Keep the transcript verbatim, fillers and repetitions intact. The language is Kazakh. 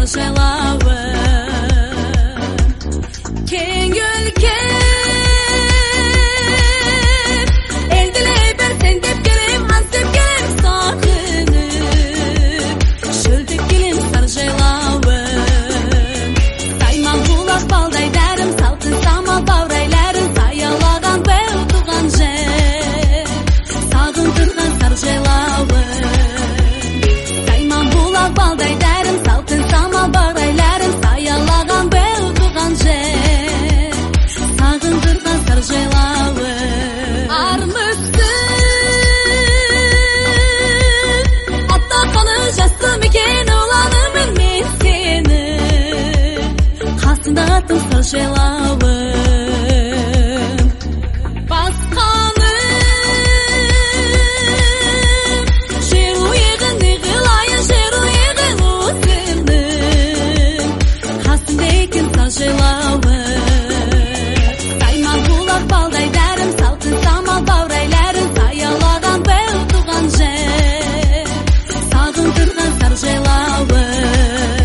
sarjайлауы кең өлкем елділей берсең деп келем аңсеп келем сағынып шөлдеп келем sarjайлауы сайман бұлақ балдай дәрім салқын самал баурайларын саялаған бәу туған жер сағындырған sarjайлауы сайман бұлақ балдай дәрім салқын самал баурайларын саялаған бәу туған жер сағындырған sarjайлауы армысың аттағаны жастым екен ұланымын мен сені қасында аттың sarjайлауы басқаным жер уегін неғылайын жер уегін осының қасында екен sarjайлауы сайман бұлақ балдай дәрім салқын самал баурайларын саялаған бәу туған жер сағындырған sarjайлауы